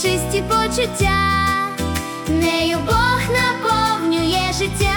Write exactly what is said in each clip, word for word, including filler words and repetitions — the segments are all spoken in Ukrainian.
чисті почуття, нею Бог наповнює життя.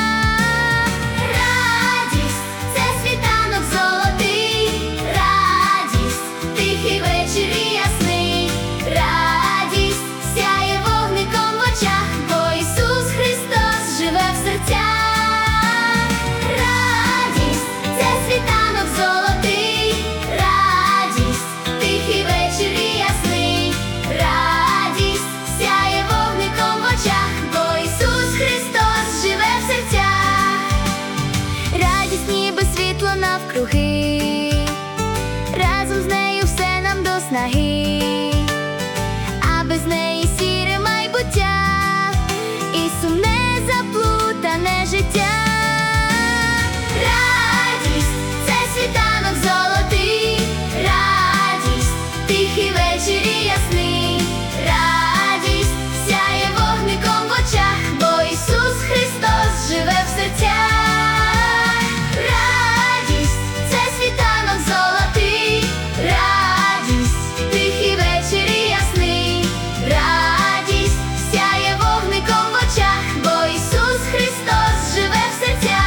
Радість – це світанок золотий, радість – тихий вечір і ясний, радість сяє вогником в очах, бо Ісус Христос живе в серцях. Радість – це світанок золотий, радість – тихий вечір і ясний, радість сяє вогником в очах, бо Ісус Христос живе в серцях. Радість ніби світло навкруги, разом з нею все нам до снаги, а без неї сіре майбуття і сумне заплутане життя. Радість – це світанок золотий, радість – тихий вечір і ясний, радість сяє вогником в очах, бо Ісус Христос живе в серцях. Радість – це світанок золотий, радість – тихий вечір і ясний, радість сяє вогником в очах, бо Ісус Христос живе в серцях.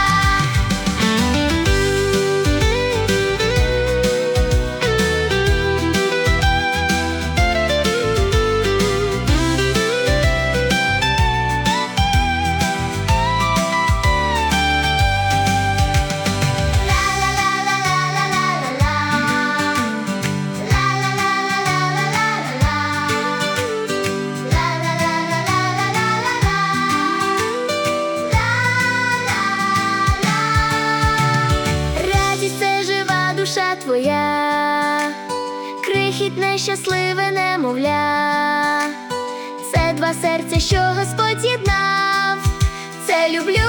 Радість – це жива душа твоя, крихітне щасливе немовля, це два серця, що Господь єднав, це люблю